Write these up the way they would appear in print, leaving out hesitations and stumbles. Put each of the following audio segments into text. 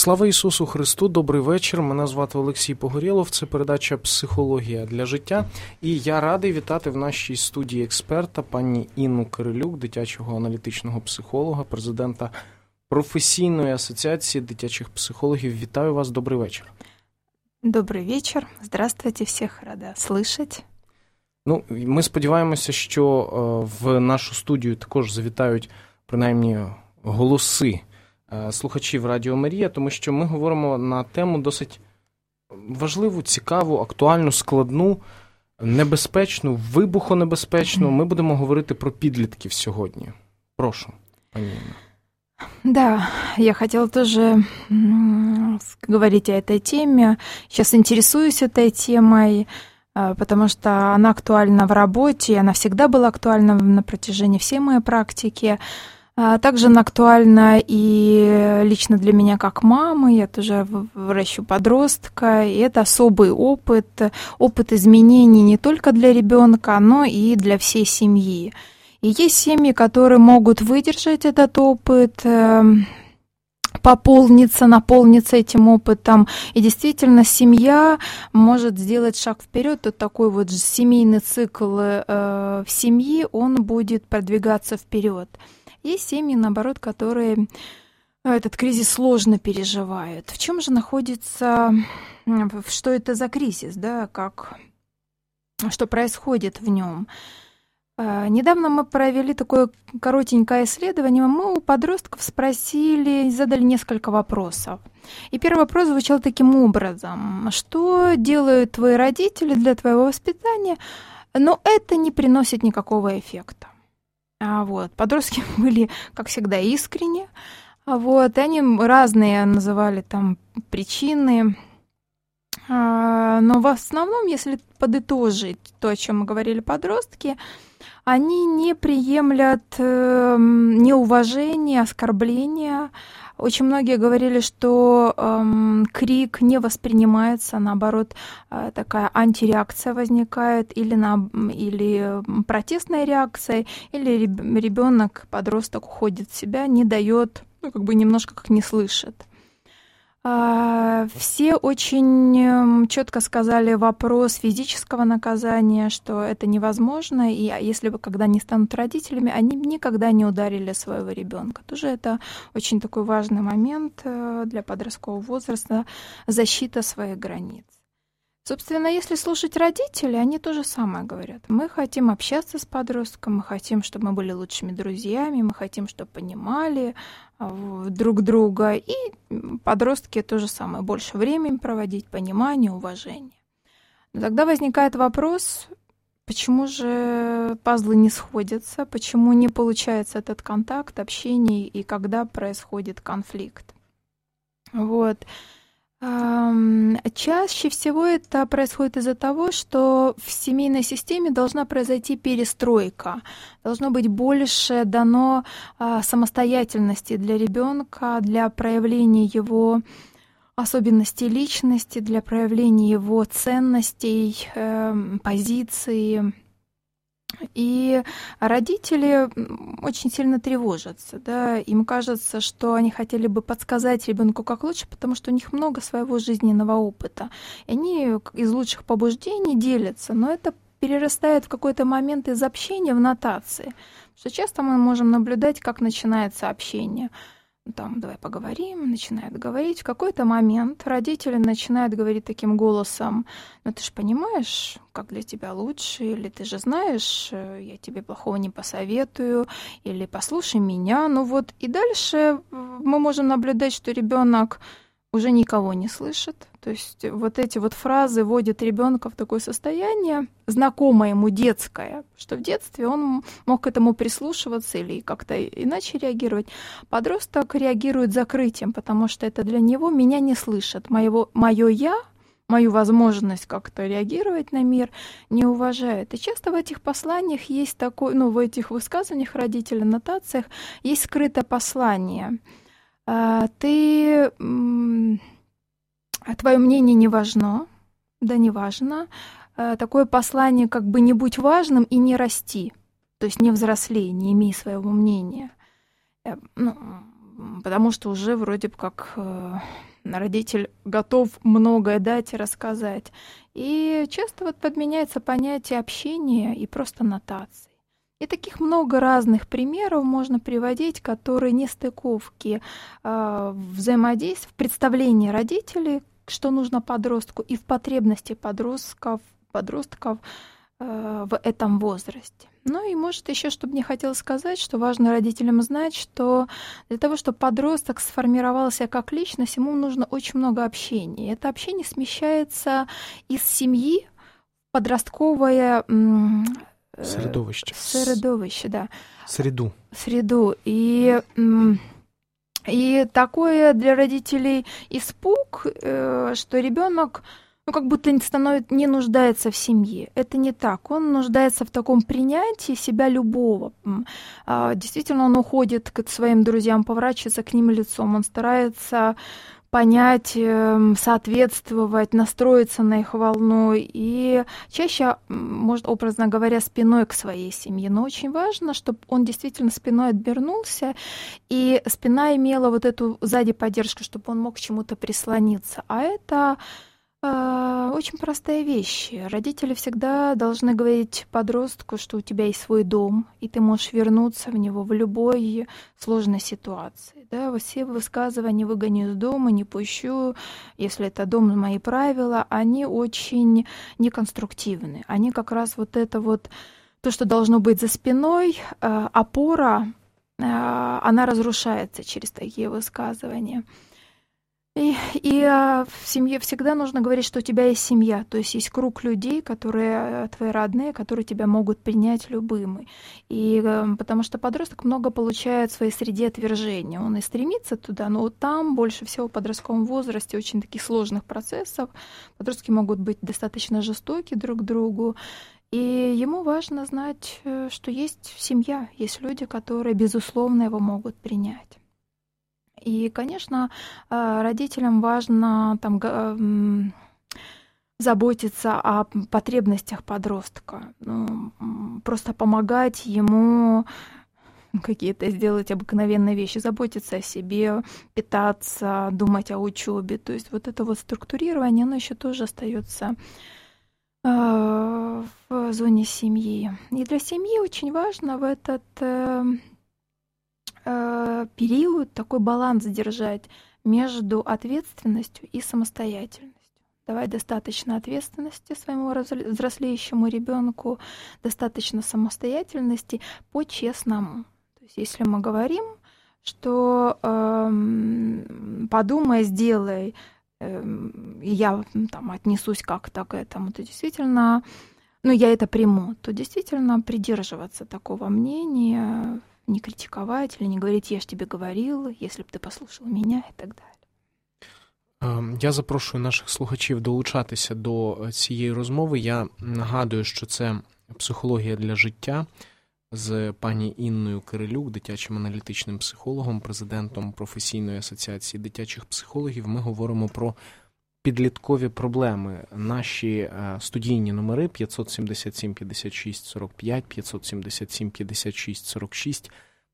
Слава Ісусу Христу, добрий вечір. Мене звати Олексій Погорєлов, це передача «Психологія для життя». І я радий вітати в нашій студії експерта пані Інну Кирилюк, дитячого аналітичного психолога, президента професійної асоціації дитячих психологів. Вітаю вас, добрий вечір. Добрий вечір. Здравствуйте, всіх рада слышать. Ми сподіваємося, що в нашу студію також завітають принаймні голоси слухачів Радіо Марія, тому що ми говоримо на тему досить важливу, цікаву, актуальну, складну, небезпечну, вибухонебезпечну. Ми будемо говорити про підлітків сьогодні. Прошу, пані Інна. Да, я хотела тоже говорить о этой теме. Сейчас интересуюсь этой темой, потому что она актуальна в работе, она всегда была актуальна на протяжении всей моей практики. Также она актуальна и лично для меня как мамы. Я тоже выращу подростка, и это особый опыт изменений не только для ребенка, но и для всей семьи. И есть семьи, которые могут выдержать этот опыт, наполниться этим опытом. И действительно, семья может сделать шаг вперед. Вот такой вот семейный цикл в семье, он будет продвигаться вперед. Есть семьи, наоборот, которые этот кризис сложно переживают. В чем же находится, что это за кризис, да, что происходит в нем? Недавно мы провели такое коротенькое исследование. Мы у подростков задали несколько вопросов. И первый вопрос звучал таким образом: что делают твои родители для твоего воспитания, но это не приносит никакого эффекта. Подростки были, как всегда, искренни. И они разные называли там причины. Но в основном, если подытожить то, о чем мы говорили подростки, они не приемлят неуважения, оскорбления. Очень многие говорили, что крик не воспринимается, наоборот, такая антиреакция возникает, или протестная реакция, или ребенок, подросток уходит в себя, не дает, немножко как не слышит. Все очень четко сказали вопрос физического наказания, что это невозможно, и если бы когда они станут родителями, они никогда не ударили своего ребенка. Тоже это очень такой важный момент для подросткового возраста, защита своих границ. Собственно, если слушать родителей, они то же самое говорят. Мы хотим общаться с подростком, мы хотим, чтобы мы были лучшими друзьями, мы хотим, чтобы понимали друг друга. И подростки то же самое. Больше времени проводить, понимание, уважение. Но тогда возникает вопрос, почему же пазлы не сходятся, почему не получается этот контакт, общение, и когда происходит конфликт. Чаще всего это происходит из-за того, что в семейной системе должна произойти перестройка. Должно быть больше дано самостоятельности для ребенка, для проявления его особенностей личности, для проявления его ценностей, позиций. И родители очень сильно тревожатся, да, им кажется, что они хотели бы подсказать ребенку как лучше, потому что у них много своего жизненного опыта. И они из лучших побуждений делятся, но это перерастает в какой-то момент из общения в нотации. Что часто мы можем наблюдать, как начинается общение. Давай поговорим, начинают говорить. В какой-то момент родители начинают говорить таким голосом: ты же понимаешь, как для тебя лучше, или ты же знаешь, я тебе плохого не посоветую, или послушай меня. И дальше мы можем наблюдать, что ребенок уже никого не слышит. То есть эти фразы вводят ребенка в такое состояние, знакомое ему детское, что в детстве он мог к этому прислушиваться или как-то иначе реагировать. Подросток реагирует закрытием, потому что это для него: меня не слышат, моё я, мою возможность как-то реагировать на мир не уважают. И часто в этих посланиях есть в этих высказываниях родителей, нотациях есть скрытое послание. Твое мнение не важно, да не важно. Такое послание не будь важным и не расти, то есть не взрослей, не имей своего мнения. Потому что уже вроде бы как родитель готов многое дать и рассказать. И часто вот подменяется понятие общения и просто нотаций. И таких много разных примеров можно приводить, которые нестыковки взаимодействия, в представлении родителей, что нужно подростку, и в потребности подростков в этом возрасте. Ну и, может, еще, что мне хотелось сказать, что важно родителям знать, что для того, чтобы подросток сформировался как личность, ему нужно очень много общения. Это общение смещается из семьи в подростковое средовище, да. Среду. И такое для родителей испуг, что ребенок как будто не нуждается в семье. Это не так. Он нуждается в таком принятии себя любого. Действительно, он уходит к своим друзьям, поворачивается к ним лицом. Он старается понять, соответствовать, настроиться на их волну. И чаще, может, образно говоря, спиной к своей семье. Но очень важно, чтобы он действительно спиной отвернулся, и спина имела вот эту сзади поддержку, чтобы он мог к чему-то прислониться. А это очень простая вещь. Родители всегда должны говорить подростку, что у тебя есть свой дом, и ты можешь вернуться в него в любой сложной ситуации. Да? Все высказывания «выгоню из дома», «не пущу», «если это дом, мои правила», они очень неконструктивны. Они как раз вот это вот, то, что должно быть за спиной, опора, она разрушается через такие высказывания. И в семье всегда нужно говорить, что у тебя есть семья, то есть есть круг людей, которые твои родные, которые тебя могут принять любым. И потому что подросток много получает в своей среде отвержения. Он и стремится туда, но вот там больше всего в подростковом возрасте очень таких сложных процессов. Подростки могут быть достаточно жестоки друг к другу. И ему важно знать, что есть семья, есть люди, которые, безусловно, его могут принять. И, конечно, родителям важно заботиться о потребностях подростка, просто помогать ему какие-то сделать обыкновенные вещи, заботиться о себе, питаться, думать о учебе. То есть вот это вот структурирование, оно еще тоже остается в зоне семьи. И для семьи очень важно в этот период такой баланс держать между ответственностью и самостоятельностью. Давать достаточно ответственности своему взрослеющему ребенку, достаточно самостоятельности по-честному. То есть если мы говорим, что подумай, сделай, и я отнесусь как-то к этому, то действительно, я это приму, то действительно придерживаться такого мнения, не критиковать или не говорить «я ж тебе говорил», «если б ти послухав мене» і так далі. Я запрошую наших слухачів долучатися до цієї розмови. Я нагадую, що це «Психологія для життя» з пані Інною Кирилюк, дитячим аналітичним психологом, президентом професійної асоціації дитячих психологів. Ми говоримо про підліткові проблеми. Наші студійні номери 577 56 45, 577 56 46,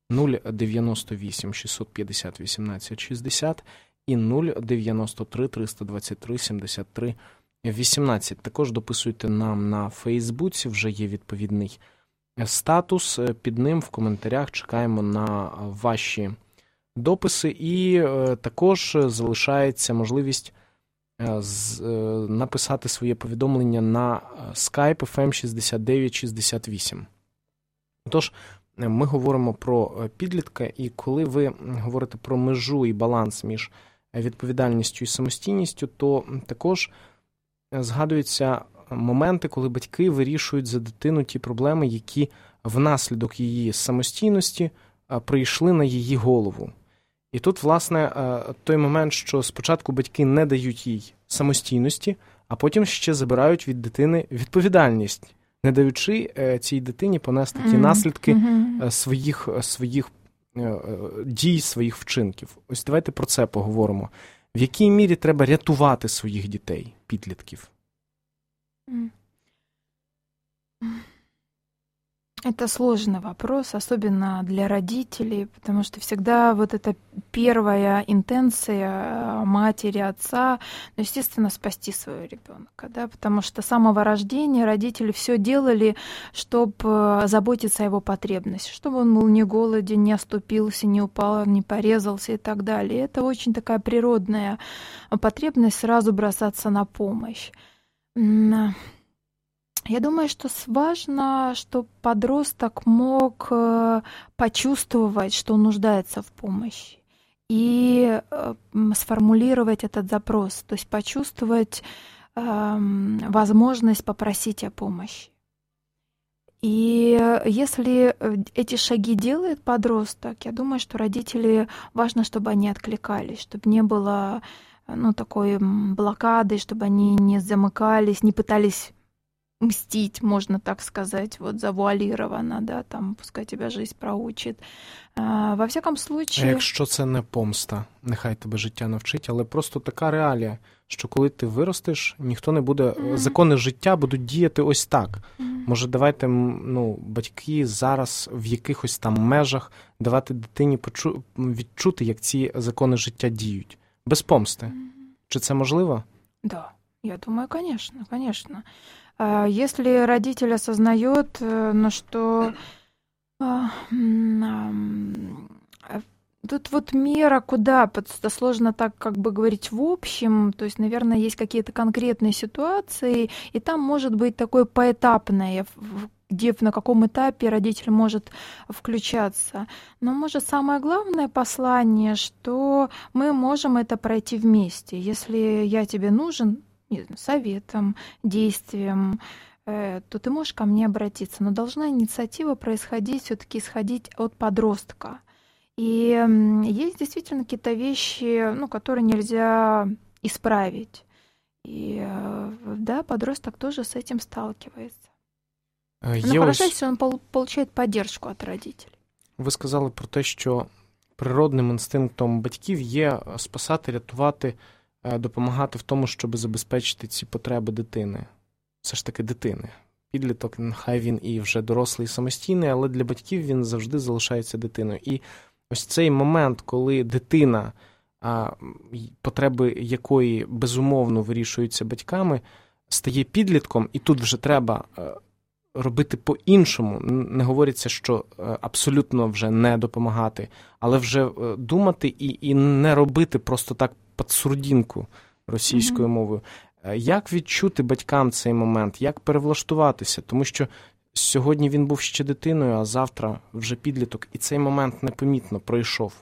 098 650 18 60 і 093 323 73 18. Також дописуйте нам на Фейсбуці, вже є відповідний статус. Під ним в коментарях чекаємо на ваші дописи. І також залишається можливість написати своє повідомлення на Skype FM6968. Тож, ми говоримо про підлітка, і коли ви говорите про межу і баланс між відповідальністю і самостійністю, то також згадуються моменти, коли батьки вирішують за дитину ті проблеми, які внаслідок її самостійності прийшли на її голову. І тут, власне, той момент, що спочатку батьки не дають їй самостійності, а потім ще забирають від дитини відповідальність, не даючи цій дитині понести ті наслідки своїх дій, своїх вчинків. Ось давайте про це поговоримо. В якій мірі треба рятувати своїх дітей, підлітків? Это сложный вопрос, особенно для родителей, потому что всегда вот эта первая интенция матери, отца, ну, естественно, спасти своего ребенка, да, потому что с самого рождения родители все делали, чтобы заботиться о его потребностях, чтобы он был не голоден, не оступился, не упал, не порезался и так далее. Это очень такая природная потребность сразу бросаться на помощь. Я думаю, что важно, чтобы подросток мог почувствовать, что он нуждается в помощи, и сформулировать этот запрос, то есть почувствовать возможность попросить о помощи. И если эти шаги делает подросток, я думаю, что родители важно, чтобы они откликались, чтобы не было такой блокады, чтобы они не замыкались, не пытались мстить, можно так сказать, вот завуалировано, да, там, пускай тебя жизнь проучить. Во всяком случае... А якщо це не помста, нехай тебе життя навчить, але просто така реалія, що коли ти виростеш, ніхто не буде, закони життя будуть діяти ось так. Може, давайте, батьки зараз в якихось там межах давати дитині відчути, як ці закони життя діють. Без помсти. Чи це можливо? Да, я думаю, конечно. Если родитель осознает, что тут вот мера куда, сложно так как бы говорить в общем, то есть, наверное, есть какие-то конкретные ситуации, и там может быть такое поэтапное, где на каком этапе родитель может включаться. Но, может, самое главное послание, что мы можем это пройти вместе. Если я тебе нужен, советом, действием, то ты можешь ко мне обратиться. Но должна инициатива происходить, все-таки исходить от подростка. И есть действительно какие-то вещи, которые нельзя исправить. И да, подросток тоже с этим сталкивается. Но хорошо, если он получает поддержку от родителей. Ви сказали про те, що природним інстинктом батьків є спасати, рятувати, допомагати в тому, щоб забезпечити ці потреби дитини. Все ж таки дитини. Підліток, нехай він і вже дорослий, і самостійний, але для батьків він завжди залишається дитиною. І ось цей момент, коли дитина, потреби якої безумовно вирішуються батьками, стає підлітком, і тут вже треба робити по-іншому. Не говориться, що абсолютно вже не допомагати, але вже думати і не робити просто так підсурдінку російською мовою. Як відчути батькам цей момент? Як перевлаштуватися? Тому що сьогодні він був ще дитиною, а завтра вже підліток, і цей момент непомітно пройшов.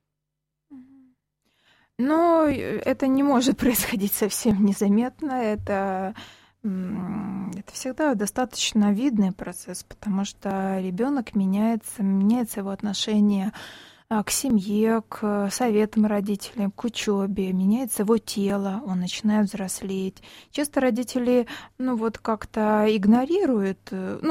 Это не может происходить совсем незаметно. Это всегда достаточно видный процесс, потому что ребенок меняется его отношение к семье, к советам родителям, к учебе, меняется его тело, он начинает взрослеть. Часто родители, как-то игнорируют,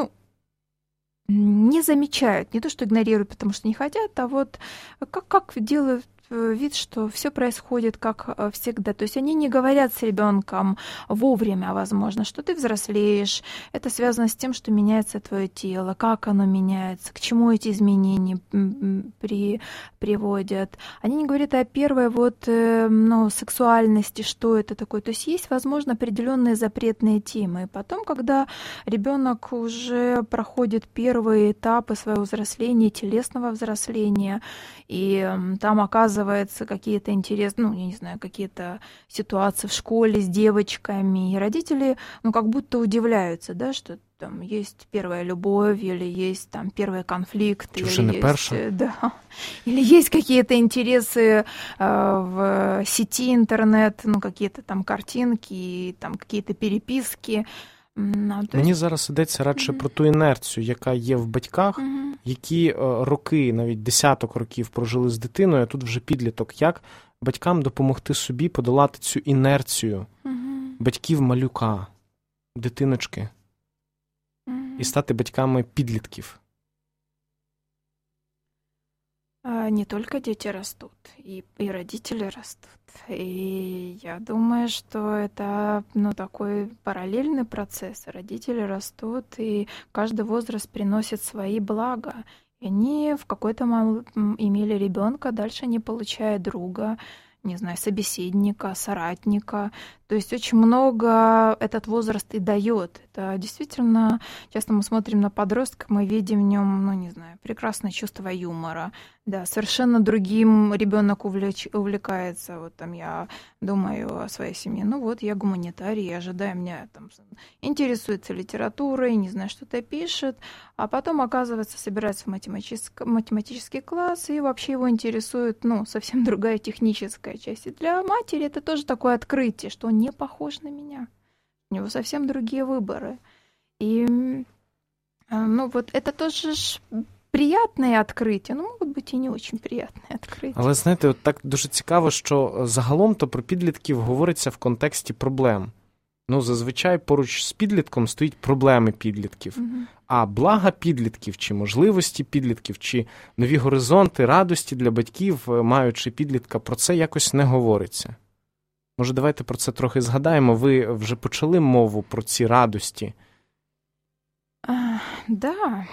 не замечают, не то что игнорируют, потому что не хотят, а вот как делают вид, что все происходит как всегда. То есть они не говорят с ребенком вовремя, возможно, что ты взрослеешь. Это связано с тем, что меняется твое тело, как оно меняется, к чему эти изменения приводят. Они не говорят о первой сексуальности, что это такое. То есть есть, возможно, определенные запретные темы. И потом, когда ребенок уже проходит первые этапы своего взросления, телесного взросления, и там оказывается какие-то интересные, какие-то ситуации в школе с девочками, и родители, как будто удивляются, да, что там есть первая любовь, или есть там первые конфликты, или есть какие-то интересы в сети интернет, какие-то там картинки, там какие-то переписки. Мені зараз йдеться радше про ту інерцію, яка є в батьках, які роки, навіть десяток років прожили з дитиною, а тут вже підліток. Як батькам допомогти собі подолати цю інерцію батьків-малюка, дитиночки, і стати батьками підлітків? Не только дети растут, и родители растут. И Я думаю, что это, такой параллельный процесс. Родители растут, и каждый возраст приносит свои блага. И они в какой-то момент имели ребенка, дальше они получают друга, не знаю, собеседника, соратника. То есть очень много этот возраст и дает. Это действительно, часто мы смотрим на подростка, мы видим в нем, прекрасное чувство юмора. Да, совершенно другим ребенок увлекается. Вот там я думаю о своей семье. Я гуманитарий, я ожидаю, меня там интересуется литературой, не знаю, что-то пишет, а потом, оказывается, собирается в математический класс, и вообще его интересует, совсем другая техническая часть. И для матери это тоже такое открытие, что он не похож на меня. У него совсем другие выборы. И, это тоже приятне відкриття, можуть бути і не дуже приємне відкриття. Але, знаєте, от так дуже цікаво, що загалом-то про підлітків говориться в контексті проблем. Зазвичай поруч з підлітком стоїть проблеми підлітків. А блага підлітків, чи можливості підлітків, чи нові горизонти, радості для батьків, маючи підлітка, про це якось не говориться. Може, давайте про це трохи згадаємо. Ви вже почали мову про ці радості? Да.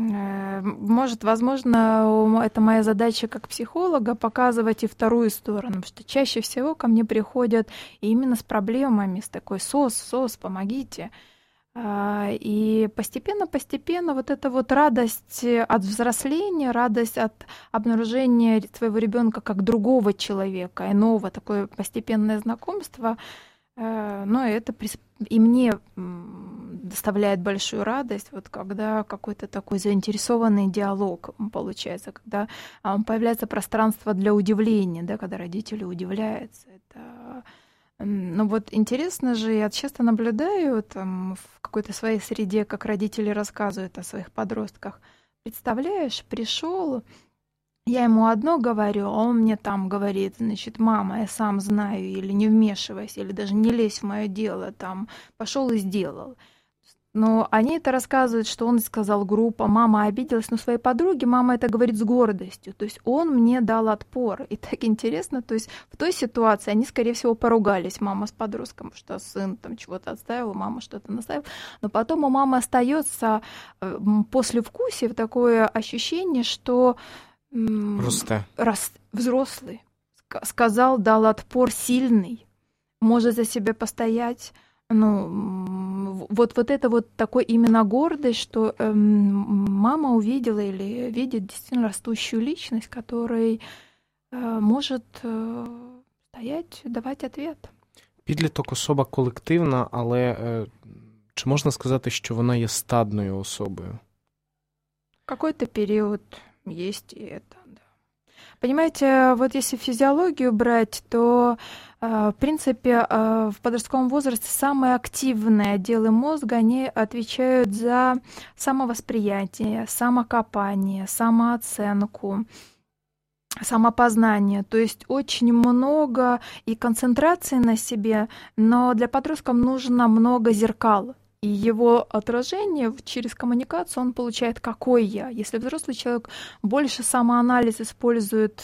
Возможно, это моя задача как психолога показывать и вторую сторону, потому что чаще всего ко мне приходят именно с проблемами, с такой СОС, помогите. И постепенно вот эта вот радость от взросления, радость от обнаружения своего ребенка как другого человека, иного, такое постепенное знакомство, это и мне доставляет большую радость, вот когда какой-то такой заинтересованный диалог получается, когда появляется пространство для удивления, да, когда родители удивляются. Это, интересно же, я часто наблюдаю там в какой-то своей среде, как родители рассказывают о своих подростках. Представляешь, пришел, я ему одно говорю, а он мне там говорит, мама, я сам знаю, или не вмешивайся, или даже не лезь в мое дело, там, пошел и сделал. Но они это рассказывают, что он сказал группа, мама обиделась, но своей подруге мама это говорит с гордостью, то есть он мне дал отпор. И так интересно, то есть в той ситуации они, скорее всего, поругались, мама с подростком, что сын там чего-то отставил, мама что-то наставила, но потом у мамы остается послевкусие такое ощущение, что взрослый сказал, дал отпор сильный, может за себя постоять. Вот это вот такой именно гордость, что мама увидела или видит действительно растущую личность, которая может стоять, давати ответ. Підліток – особа колективна, але чи можна сказати, що вона є стадною особою? Какой-то период есть и это, да. Понимаете, вот если физиологию брать, то, в принципе, в подростковом возрасте самые активные отделы мозга, они отвечают за самовосприятие, самокопание, самооценку, самопознание. То есть очень много и концентрации на себе, но для подростков нужно много зеркал. И его отражение через коммуникацию он получает «какой я?». Если взрослый человек больше самоанализ использует,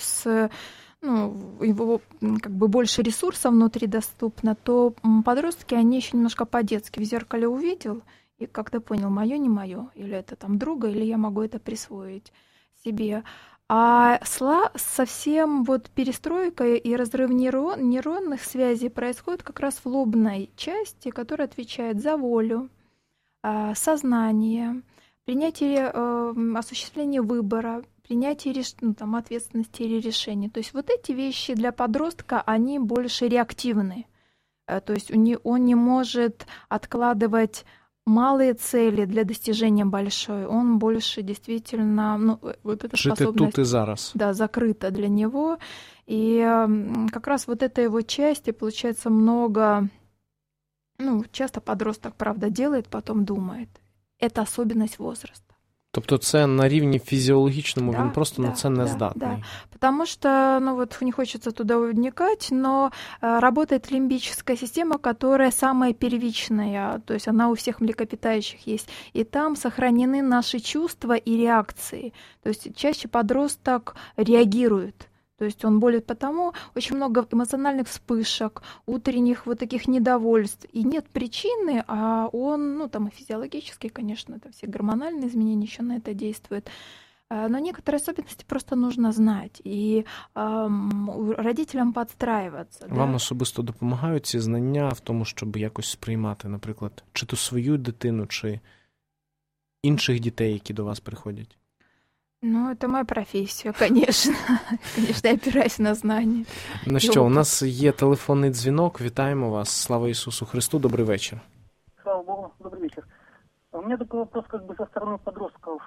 его как бы больше ресурсов внутри доступно, то подростки, они еще немножко по-детски в зеркале увидел и как-то понял, моё, не моё, или это там друга, или я могу это присвоить себе. А совсем перестройка и разрыв нейронных связей происходит как раз в лобной части, которая отвечает за волю, сознание, принятие, осуществление выбора, принятие ответственности или решений. То есть вот эти вещи для подростка, они больше реактивны. То есть он не может откладывать малые цели для достижения большой, он больше действительно, вот эта жить способность, тут и зараз. Да, закрыта для него. И как раз вот этой его части получается много, часто подросток, правда, делает, потом думает. Это особенность возраста. Тобто це на рівні фізіологічному, він просто на це не здатний. Да. Потому что, не хочется туда вникать, но работает лимбическая система, которая самая первичная, то есть она у всех млекопитающих есть, и там сохранены наши чувства и реакции. То есть чаще подросток реагирует. То есть он болит потому, очень много эмоциональных вспышек, утренних вот таких недовольств. И нет причины, а он, ну там и физиологически, конечно, это все гормональные изменения еще на это действуют. Но некоторые особенности просто нужно знать і родителям підстраюватися. Вам особисто допомагають ці знання в тому, щоб якось сприймати, наприклад, чи то свою дитину, чи інших дітей, які до вас приходять? Ну, это моя профессия, конечно. Конечно, я опираюсь на знания. Ну що, у нас є телефонний дзвінок. Вітаємо вас. Слава Ісусу Христу. Добрий вечір. Слава Богу. Добрый вечер. У меня такой вопрос со стороны подростков.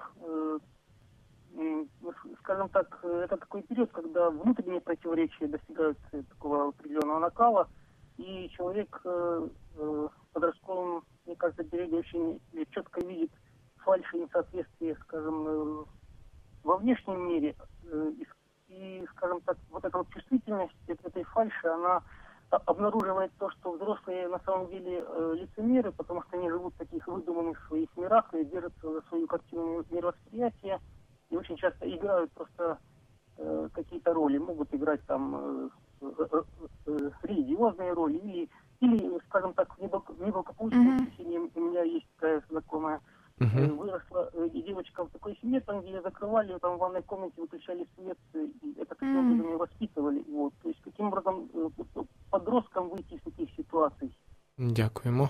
Скажем так, это такой период, когда внутренние противоречия достигают такого определенного накала, и человек в подростковом, мне кажется, периоде очень четко видит фальшь и несоответствие, скажем, во внешнем мире. И, скажем так, вот эта вот чувствительность этой фальши, она обнаруживает то, что взрослые на самом деле лицемеры, потому что они живут в таких выдуманных своих мирах и держатся за свою картину мировосприятия, и очень часто играют просто какие-то роли, могут играть там религиозные роли, или скажем так, в неблагополучном семье. У меня есть такая знакомая, выросла и девочка в такой семье, там, где закрывали, там в ванной комнате выключали свет, и это таким образом ее воспитывали. Вот. То есть каким образом подросткам выйти из таких ситуаций? Дякуємо.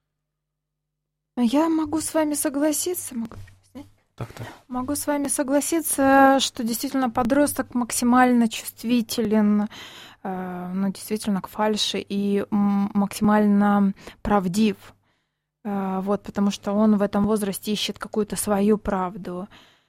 Я могу с вами согласиться. Так. Могу с вами согласиться, что действительно подросток максимально чувствителен, ну, действительно к фальши и максимально правдив. Вот, потому что он в этом возрасте ищет какую-то свою правду.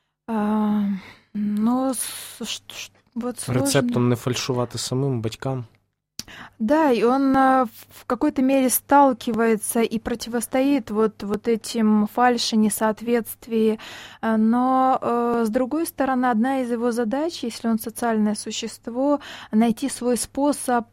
Но вот сложно. Рецептом не фальшувати самим батькам. Да, и он в какой-то мере сталкивается и противостоит вот этим фальши, несоответствии. Но, с другой стороны, одна из его задач, если он социальное существо, найти свой способ,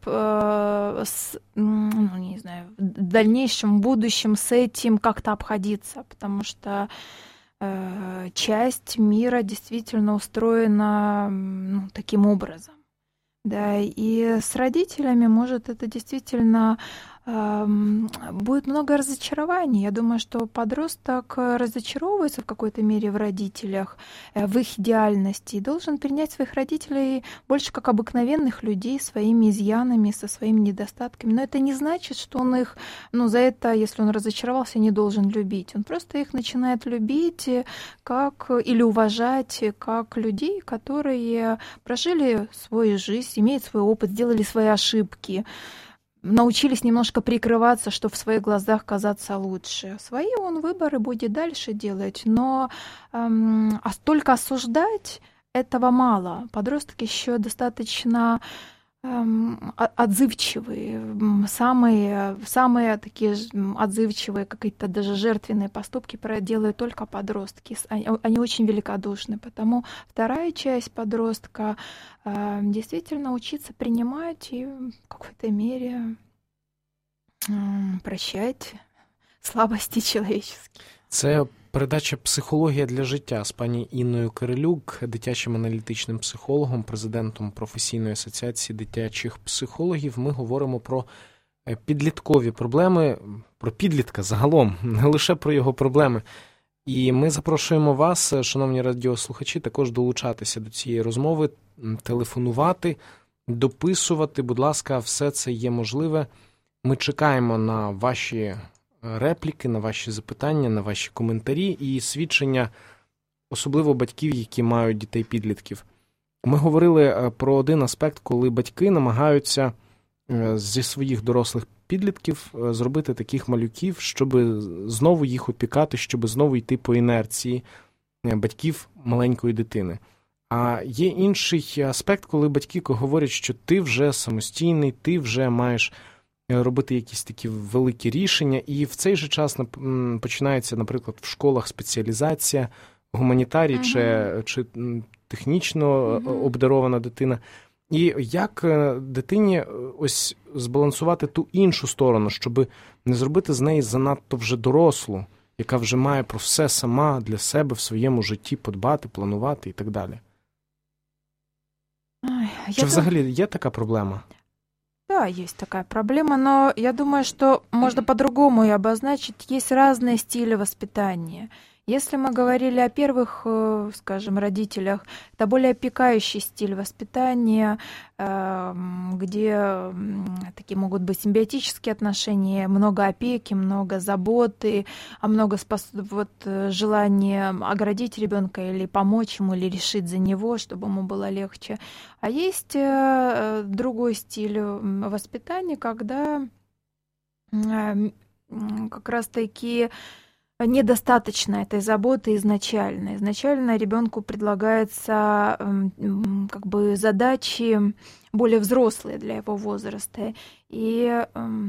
ну, не знаю, в дальнейшем, в будущем с этим как-то обходиться, потому что часть мира действительно устроена, ну, таким образом. Да, и с родителями, может, это действительно будет много разочарований. Я думаю, что подросток разочаровывается в какой-то мере в родителях, в их идеальности, и должен принять своих родителей больше как обыкновенных людей, своими изъянами, со своими недостатками. Но это не значит, что он их, ну, за это, если он разочаровался, не должен любить. Он просто их начинает любить как, или уважать как людей, которые прожили свою жизнь, имеют свой опыт, сделали свои ошибки, научились немножко прикрываться, чтобы в своих глазах казаться лучше. Свои он выборы будет дальше делать, но только осуждать этого мало. Подросток еще достаточно отзывчивые, самые такие отзывчивые, какие-то даже жертвенные поступки делают только подростки. Они очень великодушны, потому вторая часть подростка действительно учиться принимать и в какой-то мере прощать слабости человеческие. Це передача «Психологія для життя» з пані Інною Кирилюк, дитячим аналітичним психологом, президентом професійної асоціації дитячих психологів. Ми говоримо про підліткові проблеми, про підлітка загалом, не лише про його проблеми. І ми запрошуємо вас, шановні радіослухачі, також долучатися до цієї розмови, телефонувати, дописувати. Будь ласка, все це є можливе. Ми чекаємо на ваші репліки, на ваші запитання, на ваші коментарі і свідчення, особливо батьків, які мають дітей-підлітків. Ми говорили про один аспект, коли батьки намагаються зі своїх дорослих підлітків зробити таких малюків, щоб знову їх опікати, щоб знову йти по інерції батьків маленької дитини. А є інший аспект, коли батьки говорять, що ти вже самостійний, ти вже маєш робити якісь такі великі рішення, і в цей же час починається, наприклад, в школах спеціалізація, гуманітарій чи технічно обдарована дитина. І як дитині ось збалансувати ту іншу сторону, щоб не зробити з неї занадто вже дорослу, яка вже має про все сама для себе в своєму житті подбати, планувати і так далі? Чи взагалі є така проблема? Да, есть такая проблема, но я думаю, что можно по-другому ее обозначить. Есть разные стили воспитания. Если мы говорили о первых, скажем, родителях, это более опекающий стиль воспитания, где такие могут быть симбиотические отношения, много опеки, много заботы, много желания оградить ребенка или помочь ему, или решить за него, чтобы ему было легче. А есть другой стиль воспитания, когда как раз-таки недостаточно этой заботы изначально. Изначально ребенку предлагается как бы задачи более взрослые для его возраста. И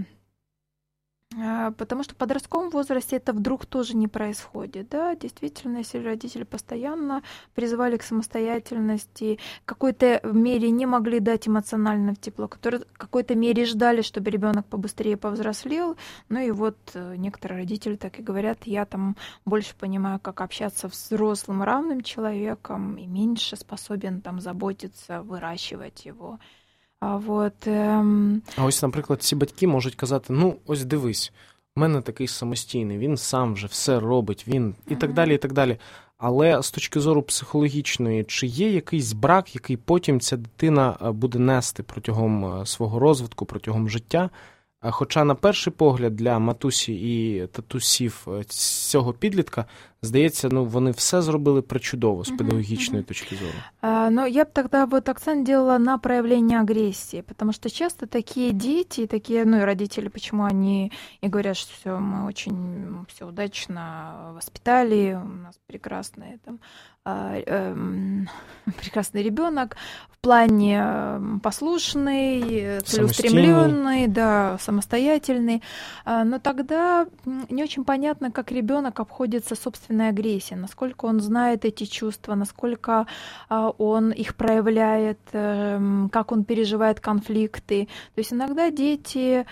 потому что в подростковом возрасте это вдруг тоже не происходит. Да? Действительно, если родители постоянно призывали к самостоятельности, в какой-то мере не могли дать эмоциональное тепло, в какой-то мере ждали, чтобы ребенок побыстрее повзрослел. Ну и вот некоторые родители так и говорят: я там больше понимаю, как общаться с взрослым равным человеком и меньше способен там заботиться, выращивать его. А ось, наприклад, ці батьки можуть казати: ну, ось дивись, в мене такий самостійний, він сам вже все робить, він і так далі, і так далі. Але з точки зору психологічної, чи є якийсь брак, який потім ця дитина буде нести протягом свого розвитку, протягом життя? Хоча на перший погляд для матусі і татусів цього підлітка, здається, ну, вони все зробили причудово з педагогічної точки зору. Но я бы тогда акцент делала на проявление агрессии, потому что часто такие дети, такие, ну и родители, почему они и говорят, что все, мы очень все удачно воспитали, у нас прекрасный ребенок, в плане послушный, целеустремленный, да, самостоятельный, но тогда не очень понятно, как ребенок обходится собственной агрессией, насколько он знает эти чувства, насколько он их проявляет, как он переживает конфликты. То есть иногда дети,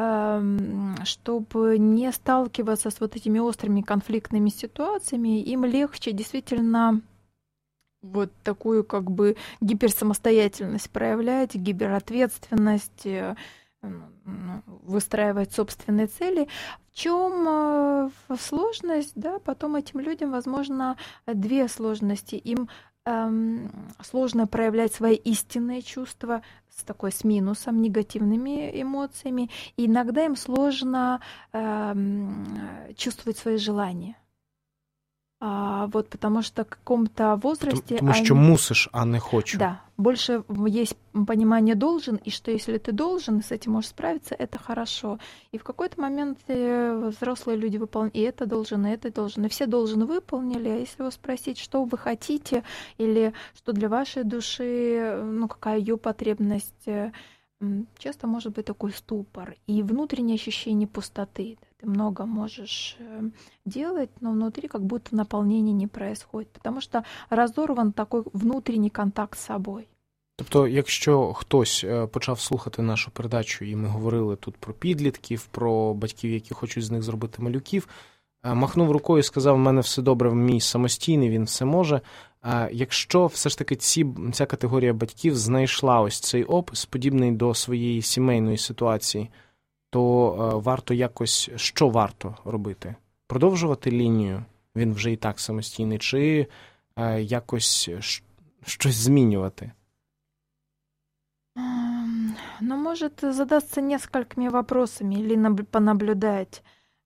чтобы не сталкиваться с вот этими острыми конфликтными ситуациями, им легче действительно вот такую как бы гиперсамостоятельность проявлять, гиперответственность, выстраивать собственные цели. В чем сложность? Да, потом этим людям, возможно, две сложности. Им сложно проявлять свои истинные чувства с минусом, негативными эмоциями. И иногда им сложно чувствовать свои желания. Вот потому что в каком-то возрасте... Потому что мусишь, а не хочу. Да, больше есть понимание должен, и что если ты должен, и с этим можешь справиться, это хорошо. И в какой-то момент взрослые люди выполняют, и это должен, и все должны выполнили. А если вас спросить, что вы хотите, или что для вашей души, ну, какая ее потребность, часто может быть такой ступор и внутреннее ощущение пустоты. Ты много можешь делать, но внутри как будто наполнения не происходит, потому что разорван такой внутренний контакт з собою. Тобто, якщо хтось почав слухати нашу передачу, і ми говорили тут про підлітків, про батьків, які хочуть з них зробити малюків, махнув рукою і сказав: у мене все добре, мій самостійний, він все може. Якщо все ж таки ця категорія батьків знайшла ось цей опис, подібний до своєї сімейної ситуації, то варто якось, що варто робити? Продовжувати лінію, він вже і так самостійний, чи якось щось змінювати? Ну, может задаться несколькими вопросами или понаблюдать.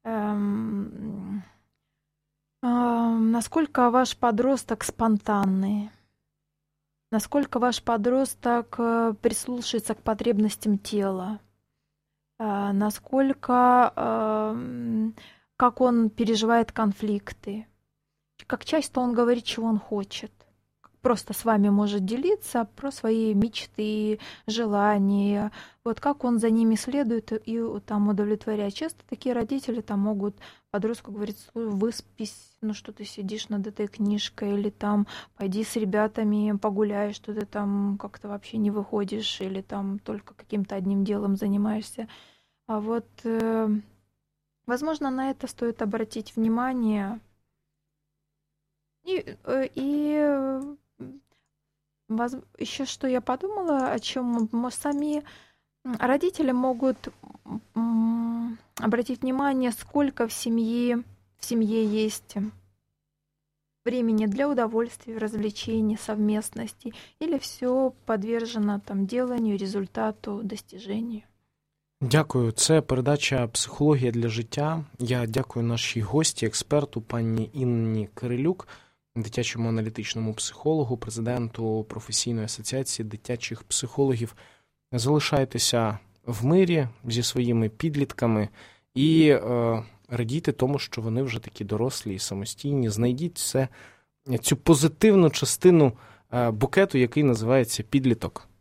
Насколько ваш подросток спонтанный? Насколько ваш подросток прислушается к потребностям тела? Насколько, как он переживает конфликты? Как часто он говорит, чего он хочет? Просто с вами может делиться про свои мечты, желания, вот как он за ними следует и там удовлетворяет. Часто такие родители там могут подростку говорить: выспись, ну что ты сидишь над этой книжкой, или там пойди с ребятами погуляй, что ты там как-то вообще не выходишь, или там только каким-то одним делом занимаешься. А вот, возможно, на это стоит обратить внимание. И Еще что я подумала, о чем сами родители могут обратить внимание, сколько в семье есть времени для удовольствия, развлечений, совместности, или все подвержено там деланию, результату, достижению. Дякую. Це передача «Психологія для життя». Я дякую нашій гості, експерту, пані Інні Кирилюк, дитячому аналітичному психологу, президенту професійної асоціації дитячих психологів. Залишайтеся в мирі зі своїми підлітками і радійте тому, що вони вже такі дорослі і самостійні. Знайдіть цю позитивну частину букету, який називається підліток.